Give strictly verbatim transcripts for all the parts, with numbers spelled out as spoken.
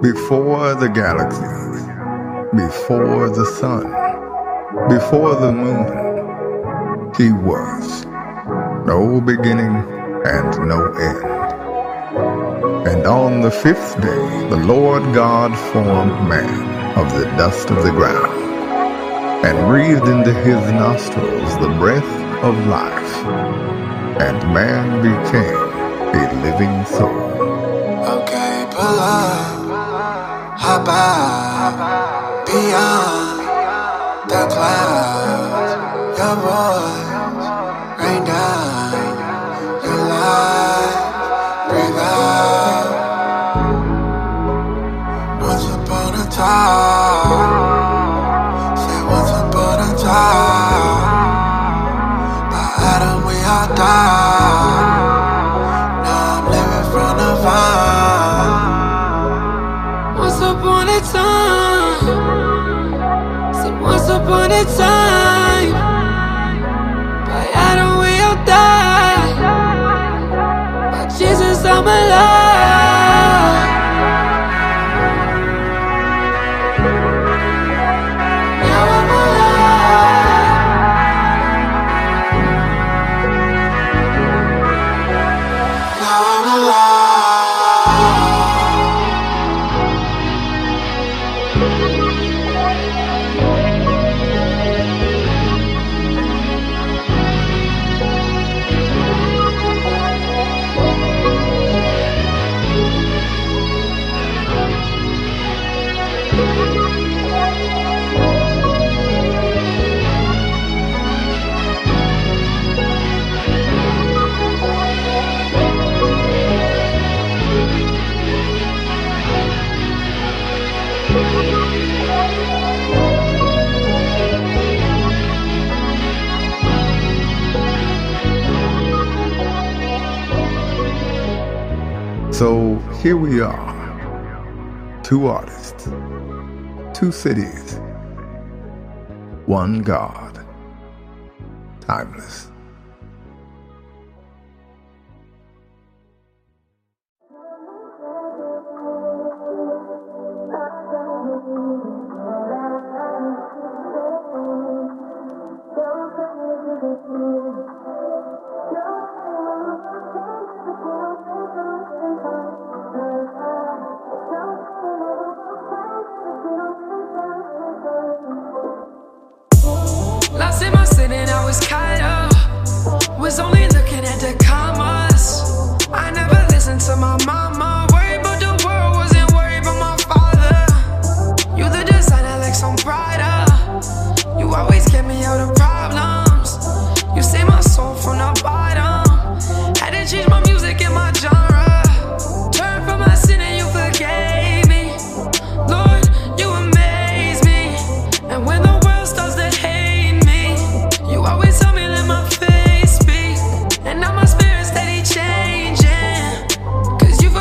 Before the galaxies, before the sun, before the moon, he was. No beginning and no end. And on the fifth day, the Lord God formed man of the dust of the ground, and breathed into his nostrils the breath of life, and man became a living soul. Okay, pull up, hop out, beyond the clouds. Your voice rain down, your light breathe out. Once upon a time, say once upon a time, by Adam we all died. Now I'm living from the vine. Once upon a time, said once upon a time, by Adam we all died. By Jesus I'm alive. Now I'm alive. Now I'm alive. So here we are, two artists, two cities, one God, timeless. Lost in my sin and I was caught up. Was only looking at the commas. I never listened to my mama. Worried about the world, wasn't worried about my father. You the designer like some brighter. You always get me out of problems. You saved my soul from the bottom. Had to change my music and my genre. Turn from my sin and you forgave me. Lord, you amaze me. And when the world starts to hate me, you always tell me let my face speak. And now my spirit's steady changing, cause you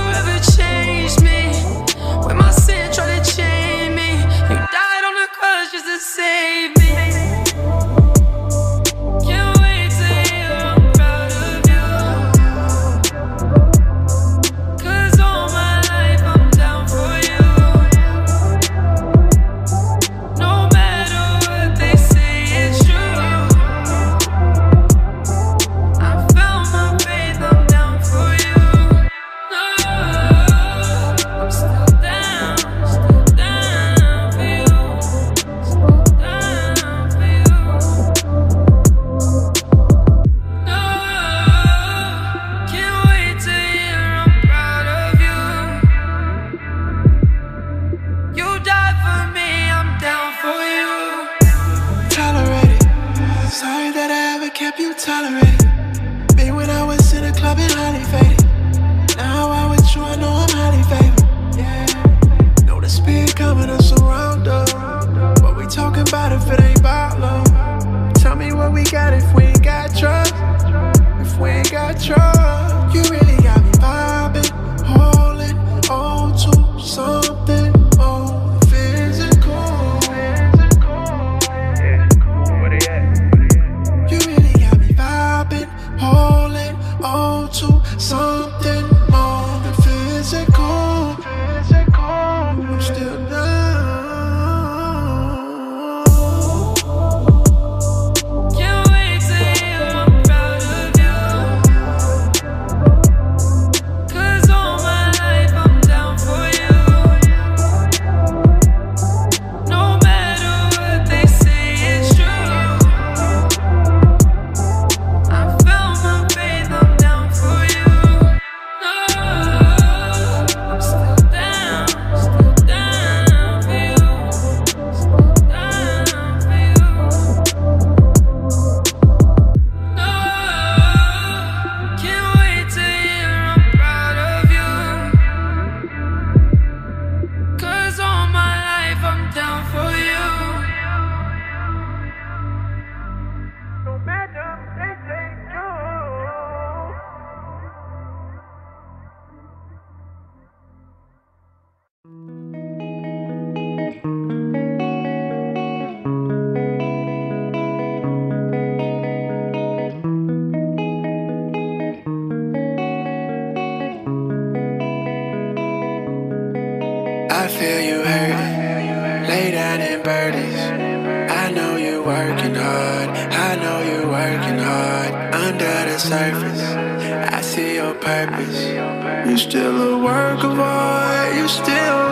I feel you hurting, lay down in birdies. I know you working hard, I know you working hard. Under the surface, I see your purpose. You still a work of art, you still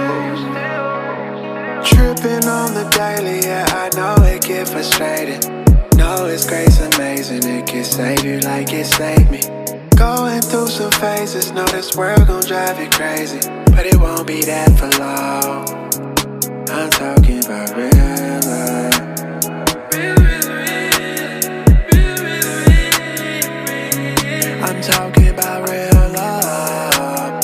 tripping on the daily, yeah, I know it get frustrating. Know it's grace amazing, it can save you like it saved me. Going through some phases, know this world gon' drive you crazy, but it won't be that for long. I'm talking about real love. I'm talking about real love.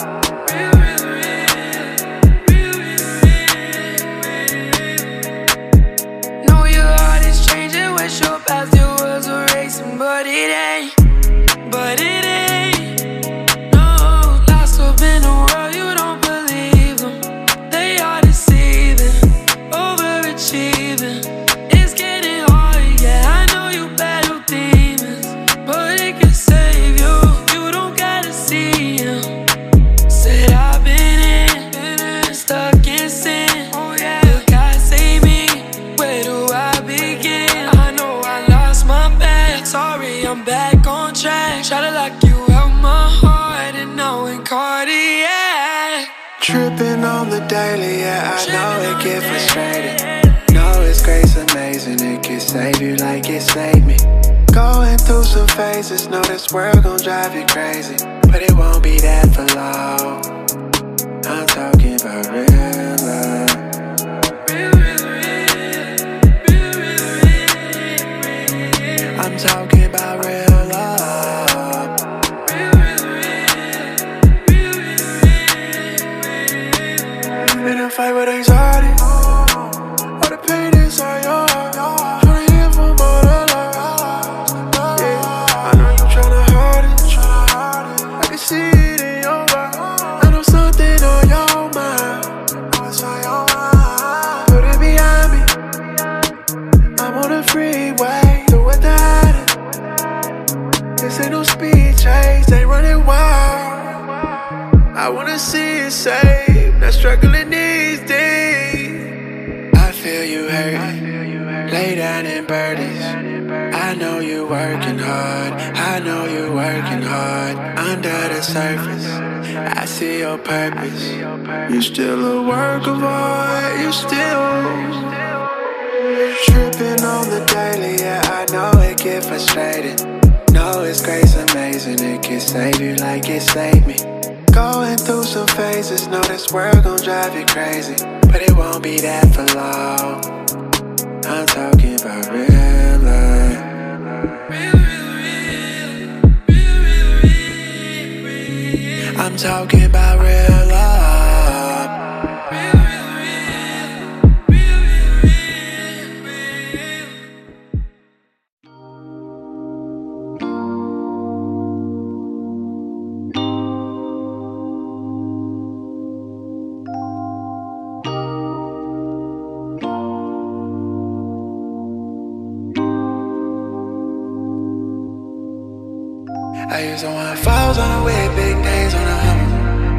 Know your heart is changing, wish your past your words were racing, but it ain't, but it ain't. No, lost up in a world you don't believe them. They are deceiving, overachieving. It's getting hard, yeah, I know you battle demons, but it can save you, you don't gotta see him. Said I've been in, stuck in sin. Oh yeah, will God save me? Where do I begin? I know I lost my back, sorry I'm back on track. Try to lock you out my heart and now in cardiac. Tripping on the daily, yeah, I know it get frustrating. Know it's grace amazing, it can save you like it saved me. Going through some phases, know this world gon' drive you crazy, but it won't be that for long. I'm talking about real love. I'm talking about real love. In a fight with anxiety, all the pain inside your heart, tryna heal from all the lies. Yeah, I know you tryna hurt it, I can see it in your eyes. I know something on your mind, what's on your mind? Put it behind me, I'm on the freeway, do what the hell. This ain't no speed chase, ain't running wild. I wanna see it safe, not struggling these days. I feel you hurting, lay down in birdies. I know you working hard, I know you working hard. Under the surface, I see your purpose. You still a work of art, you still tripping on the daily, yeah, I know it get frustrating. Know it's grace amazing, it can save you like it saved me. Going through some phases, know this world gon' drive you crazy, but it won't be that for long. I'm talking about real love. I'm talking about real love. I used to want falls on the way, big days on the hummer.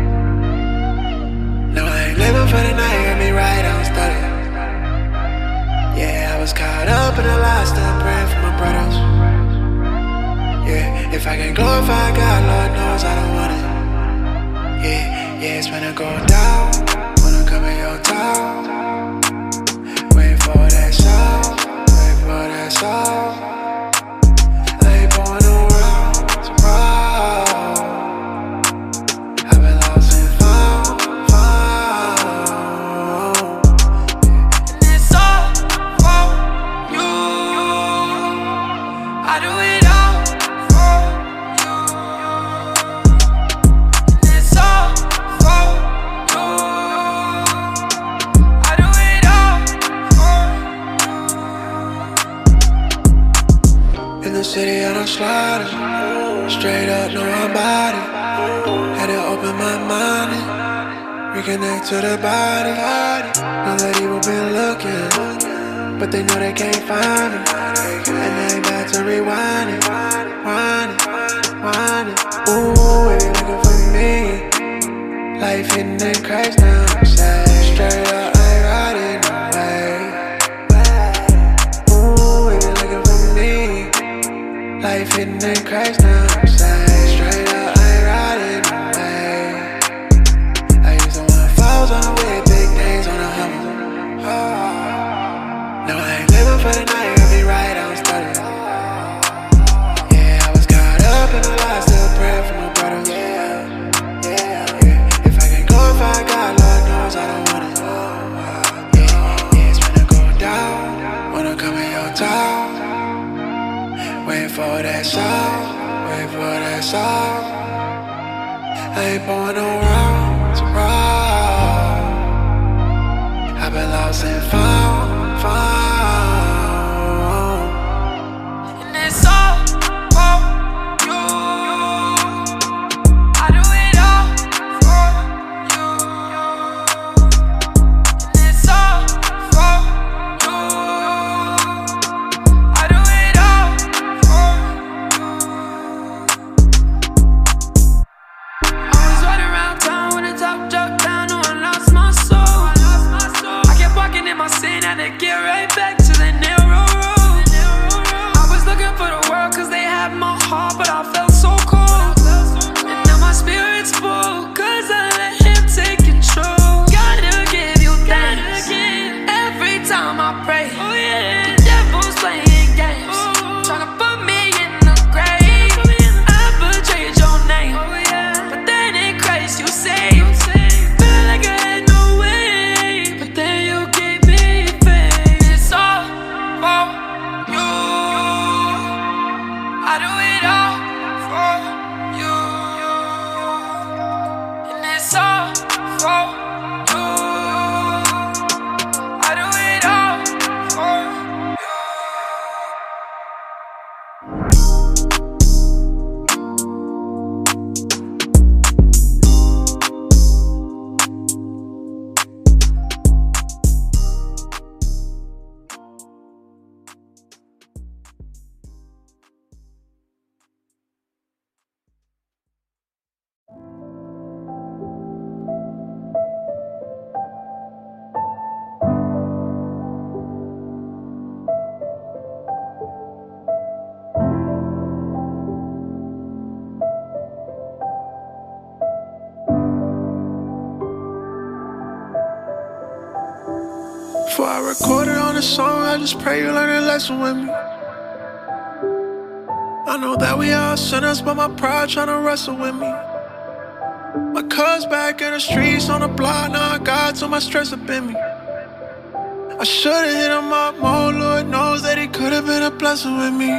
No, I ain't living for the night, hear me right, I don't stutter. Yeah, I was caught up in the lie, still praying for my brothers. Yeah, if I can glorify God, Lord knows I don't want it. Yeah, yeah, it's when I go down, when I come in your town. Wait for that sound, wait for that sound. City on a slider, straight up, no I'm body. Had to open my mind and reconnect to the body. Know that evil been looking, but they know they can't find it. And they ain't about to rewind it, wind it, wind it. Ooh, they looking for me. Life hitting in cracks now, I'm sad. They pouring around to ride. I've been lost and found, found. And it's all for you. I do it all for you. And it's all for you. I do it all for you. I was riding around town with a top drop down, oh, I lost my soul. I kept walking in my sin, had to get right back to the narrow road. I was looking for the world cause they had my heart, but I felt so cold. And now my spirit's full cause I let him take control. Gotta give you thanks every time I pray. The devil's playing games, tryna put me in the grave. I betrayed your name, but then in Christ you saved. Felt like I had no way, but then you gave me faith. It's all for you. I do it all for you. And it's all for you. I do it all for you. Before I recorded on the song, I just pray you learn a lesson with me. I know that we all sinners, but my pride tryna wrestle with me. My cuz back in the streets on the block, now I got too much stress up in me. I should've hit him up more, Lord knows that he could've been a blessing with me.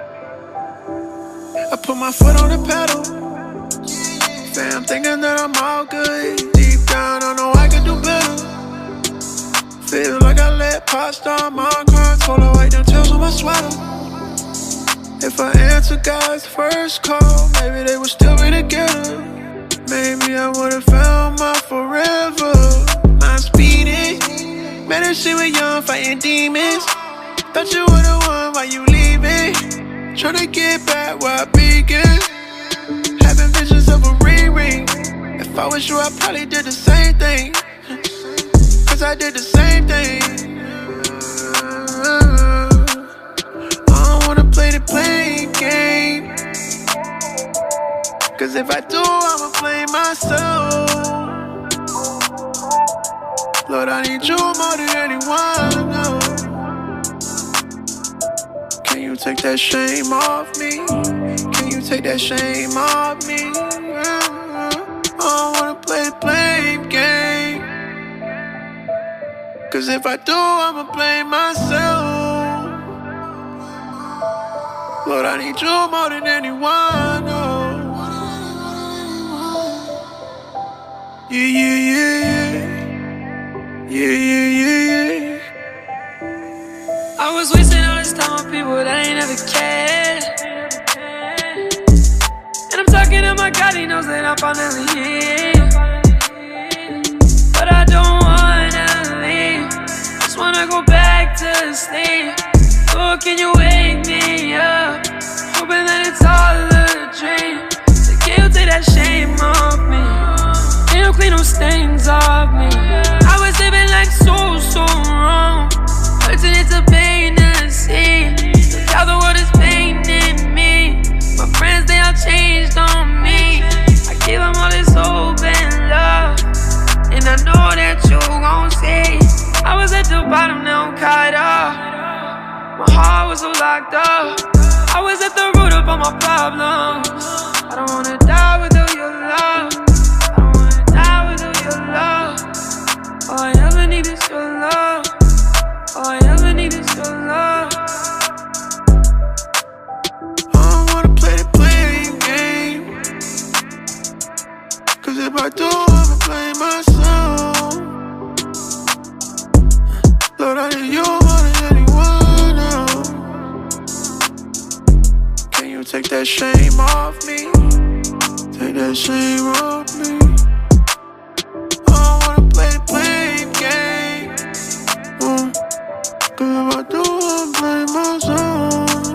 I put my foot on the pedal, fam, thinking that I'm all good. Deep down, I know I can do better. Feel like I let pop star my car, told her wipe them tears on my sweater. If I answer God's first call, maybe they would still be together. Maybe I would've found my forever. I'm speeding, man, that shit was young, fighting demons. Thought you would've won, why you leaving? Tryna get back where I began. Having visions of a ring-ring. If I was you, I probably did the same thing. Cause I did the same thing. I don't wanna play the blame game. Cause if I do, I'ma blame myself. Lord, I need you more than anyone else. Can you take that shame off me? Can you take that shame off me? I don't wanna play the blame game. Cause if I do, I'ma blame myself. Lord, I need you more than anyone else. Yeah, yeah, yeah, yeah. Yeah, yeah, yeah, yeah. I was wasting all this time on people that ain't never cared. And I'm talking to my God, he knows that I'm finally here. But I don't wanna leave, just wanna go back to sleep. Oh, can you wake me up? Hoping that it's all a dream. So can you take that shame off me? Can you clean those stains off me? I was living like so, so wrong, hurting it to pain and see. Look how the world is painting me. My friends, they all changed on me. I give them all this hope and love, and I know that you gon' see. I was at the bottom, now I'm caught up. My heart was so locked up. I was at the root of all my problems. I don't wanna die without your love. I don't wanna die without your love. All I ever need is your love. All I ever need is your love. I don't wanna play the blame game. Cause if I do, I'ma play my song. Lord, I need you more than anyone else. Can you take that shame off me? Take that shame off me. I don't wanna play the blame game. Mm. Cause if I do, I'ma play my song.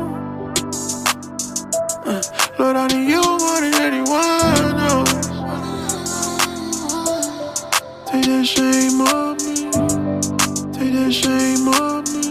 uh, Lord, I need you more than anyone else. Take that shame off me. Take that shame off me.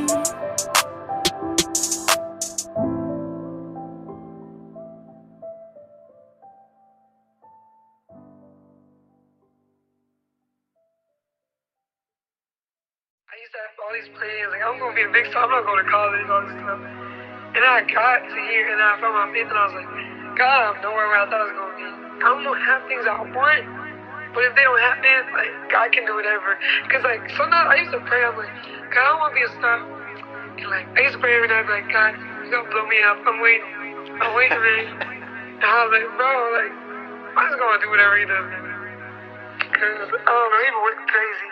I used to have all these plans, like I'm gonna be a big star, I'm not going to college, all this stuff. And then I got to here and I found my faith and I was like, God, I'm nowhere where I thought I was gonna be. I'm gonna have things I want, but if they don't happen, like God can do whatever. Cause like sometimes I used to pray, I'm like, God, I wanna be a star. And like I used to pray every night, like, God, you gonna blow me up. I'm waiting. I'm waiting, man. And I was like, bro, like, I'm just gonna do whatever he does, man. Cause I don't know, he went crazy.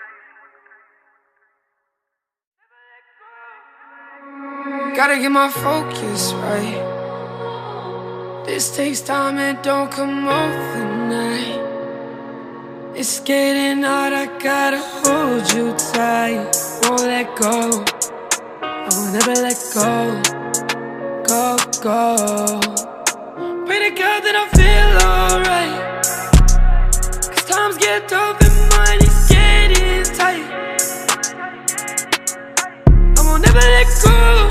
Gotta get my focus right. This takes time, it don't come overnight. It's getting hard, I gotta hold you tight. Won't let go, I will never let go. Go, go. Pray to God that I feel alright. Cause times get tough and money's getting tight. I won't never let go.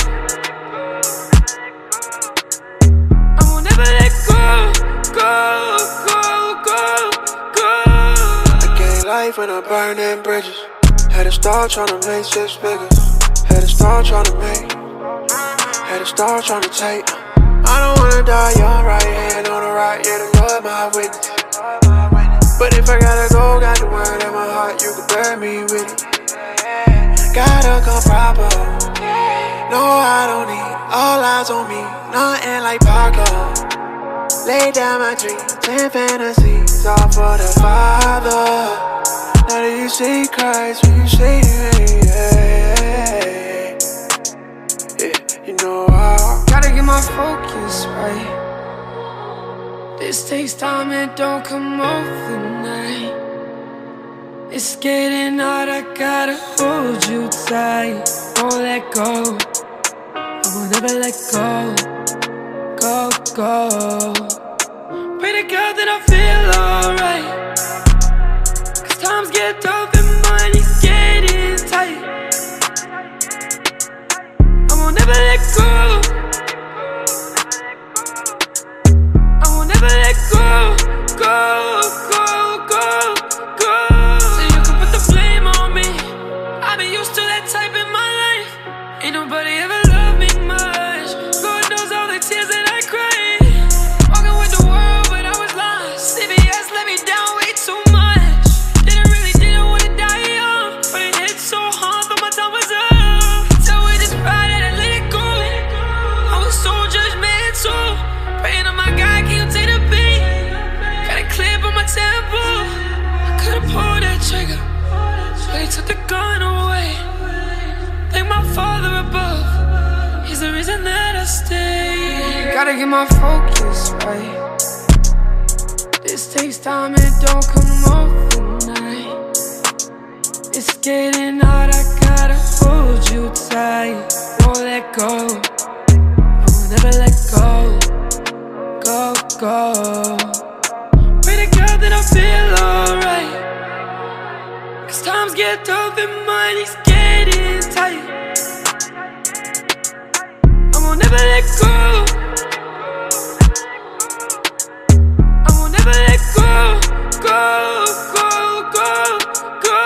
When I'm burning bridges, had to start trying to make six figures. Had to start trying to make, had to start trying to take. I don't wanna die young, right hand on the right, yeah, the Lord my witness. But if I gotta go, got the word in my heart, you can bury me with it. Gotta come proper, no I don't need all eyes on me, nothing like Paco. Lay down my dreams and fantasies, all for the Father. Now that you see Christ, when you see me, yeah, yeah, you know I gotta get my focus right. This takes time, it don't come overnight. It's getting hard, I gotta hold you tight. Won't let go, I will never let go. Go, go. Pray to God that I feel alright. Times get tough and money's getting tight. I won't never let go. I won't never let go. Go, go, go, go. So you can put the blame on me. I've been used to that type in my life. Ain't nobody ever loved me much. God knows all the tears that I cried. Walking with the world, but I was lost. C B S let me down way too much. They took the gun away. Thank my Father above, he's the reason that I stay. Gotta get my focus right. This takes time, it don't come overnight. It's getting hard, I gotta hold you tight. Won't let go, I will never let go. Go, go. Pray to God that I feel alright. Times get tough and money's getting tight. I won't never let go. I won't never let go. Go, go, go, go.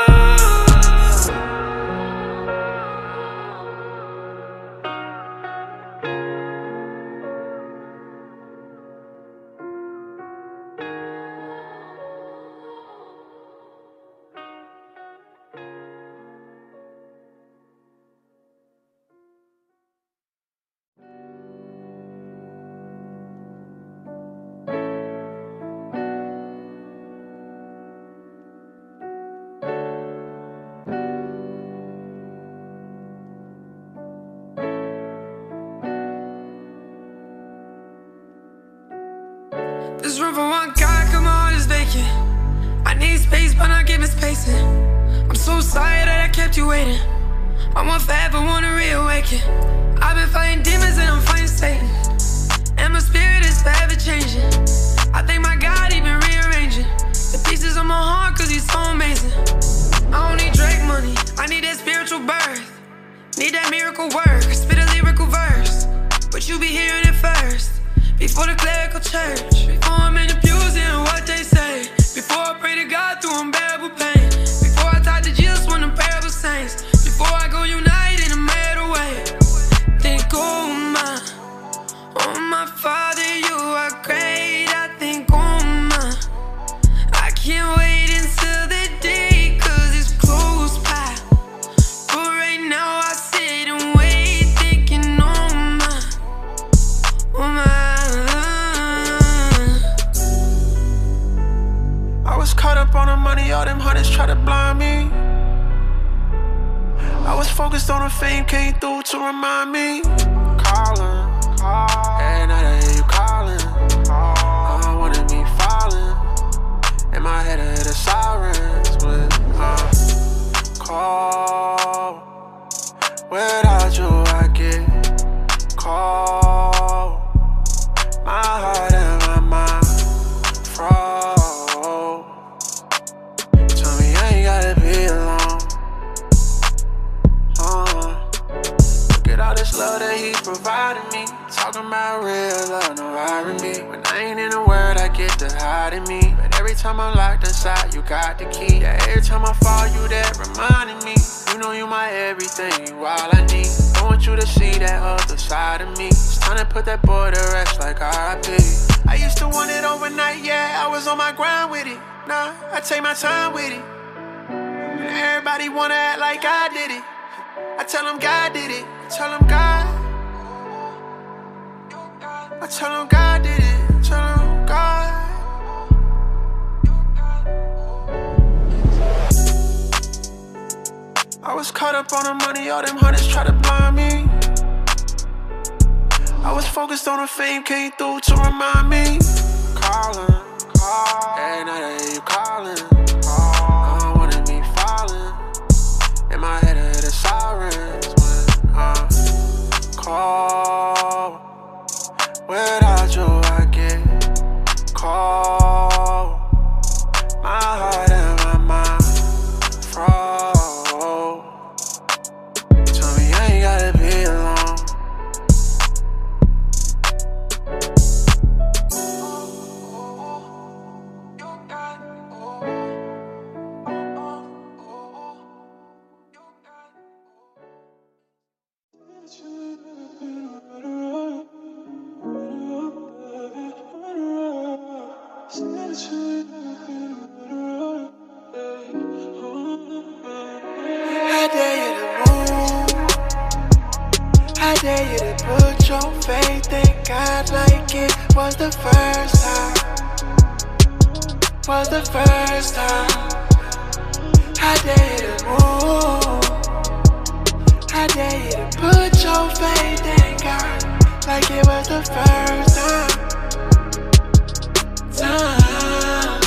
This room for one guy, come on, it's vacant. I need space, but not giving spacing. I'm so sorry that I kept you waiting. I want forever, wanna reawaken. I've been fighting demons and I'm fighting Satan. And my spirit is forever changing. I thank my God, he been rearranging the pieces of my heart, cause he's so amazing. I don't need Drake money, I need that spiritual birth. Need that miracle work, spit a lyrical verse. But you be hearing it first, before the clerical church. Before I'm in the pews hearing what they say. Before I pray to God through unbearable pain. Before I talk to Jesus when the parable saints. Before I go unite in a mad way. Think, oh my, oh my Father, you are great. I think, oh my, I can't wait until the day, cause it's close by. But right now I sit and wait, thinking, oh my, oh my. I was caught up on the money, all them hunters try to blind me. I was focused on the fame, came through to remind me. Calling, call. Every night I hear you calling. Call. I wanted me falling. In my head I hear the sirens with uh, call. Without you I get cold. My heart and my mind froze. Tell me I ain't gotta be alone. Uh, look at all this love that he's providing me. Talking about real love, no R and B. When I ain't in the word, I get to hiding me. But every time I'm locked inside, you got the key. Yeah, every time I fall, you there reminding me. You know you my everything, you all I need. I want you to see that other side of me. It's time to put that boy to rest like R I P. I used to want it overnight, yeah, I was on my grind with it. Nah, I take my time with it. And everybody wanna act like I did it. I tell them God did it. I tell them God. I tell them God did it. I tell them God. I was caught up on the money, all them hunters try to blind me. I was focused on the fame, came through to remind me. Calling, call. Every night I hear you calling. Call. I wanted me falling. In my head I hear the sirens when I call. Without you I get cold. My heart and my mind froze. Tell me I ain't gotta be alone. I dare you to move. I dare you to put your faith in God like it was the first time. Was the first time. I dare you to move. I dare you to put your faith in God like it was the first time. Time.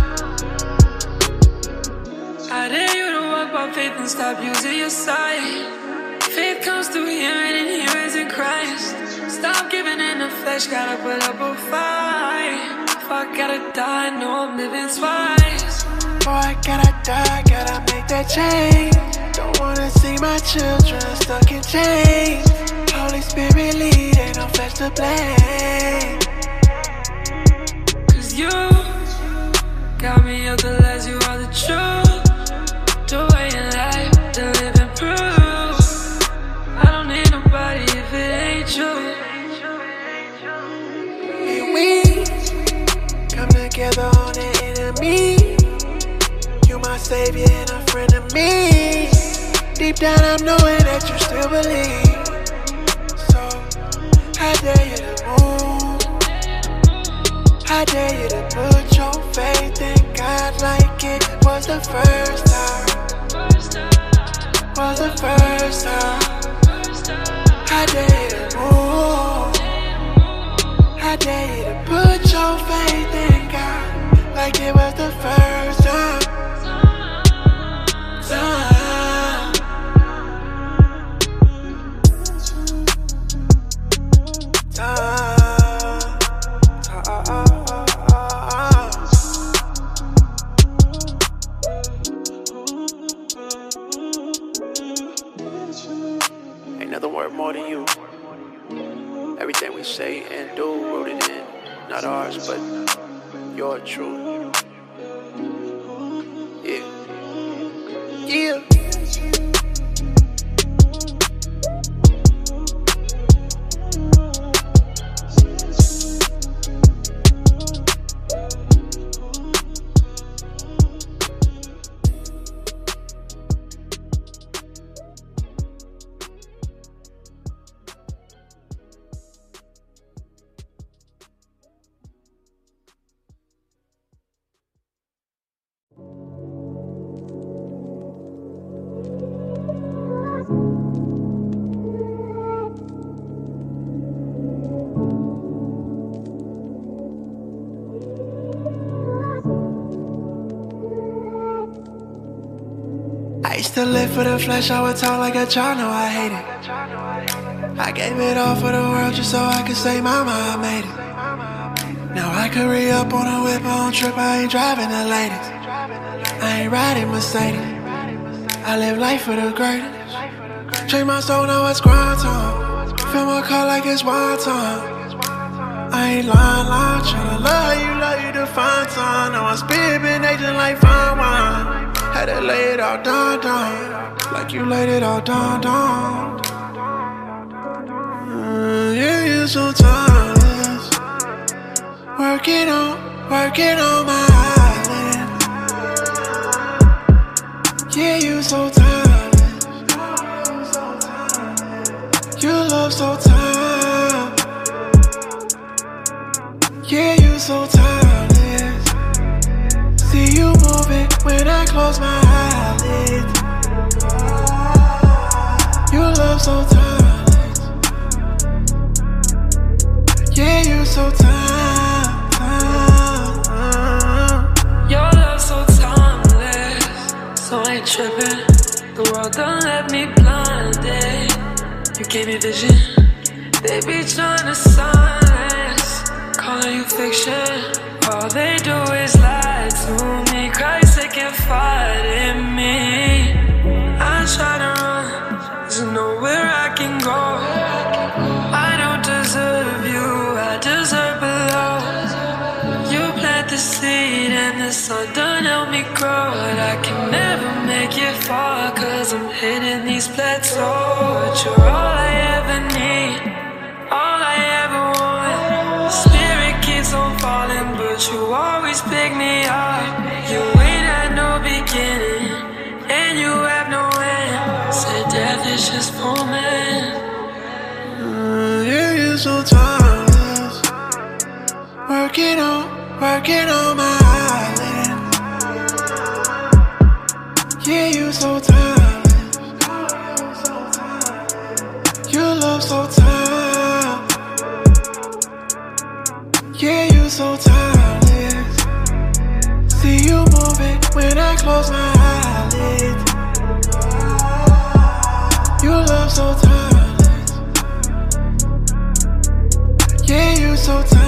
I dare you to walk by faith and stop using your sight. Faith comes through hearing and hearers in Christ. Stop giving in the flesh, gotta put up a fight. If I gotta die, I know I'm living twice. Boy, I gotta die, gotta make that change. Don't wanna see my children stuck in chains. Holy Spirit lead, ain't no flesh to blame. Cause you got me up the lies, you are the truth. The way in life, the living proof. I don't need nobody if it ain't you. And we come together on the enemy. You my savior and a friend of me. Deep down I'm knowing that you still believe. So I dare you to move. I dare you to put your faith in God like it was the first time. Was the first time. I dare you to move. I I dare you to put your faith in God, like it was the first time. time. time. Ain't nothing worth more than you. Everything we say and do, wrote it in, not ours, but your truth. Yeah. Yeah. I used to live for the flesh, I would talk like a child, now I hate it. I gave it all for the world just so I could say, mama, I made it. Now I could re-up on a whip, on trip, I ain't driving the latest. I ain't riding Mercedes, I live life for the greatest. Drink my soul, now it's grind time. Fill my car like it's wine time. I ain't lying, lying, tryna love you, love you to find time. Now I'm spitting, aging like fine wine. Had to lay it all down, down, like you laid it all down, down. Mm, yeah, you're so timeless. Working on, working on my island. Yeah, you so timeless. You love so timeless. Yeah, you so timeless. See you moving when I close my eyelids. You love so timeless. Yeah, you so timeless. Your love so timeless, so I ain't tripping. The world don't let me blinded. You gave me vision. They be trying to silence, calling you fiction. All they do is lie to me. Christ, they can't fight in me. I try to run, there's nowhere I can go. I don't deserve you, I deserve below. You plant the seed and the sun done help me grow. But I can never make it far, cause I'm hitting these plateaus. But you're all I ever need, all I ever want. Spirit keeps on falling, but you always pick me up. You ain't had no beginning, and you have no end. Said death is just moment. Mm, yeah, you're so timeless. Working on, working on my island. Yeah, you so timeless. You love so timeless. Yeah, you so timeless. See you moving when I close my eyelids. You love so timeless. Yeah, you so timeless.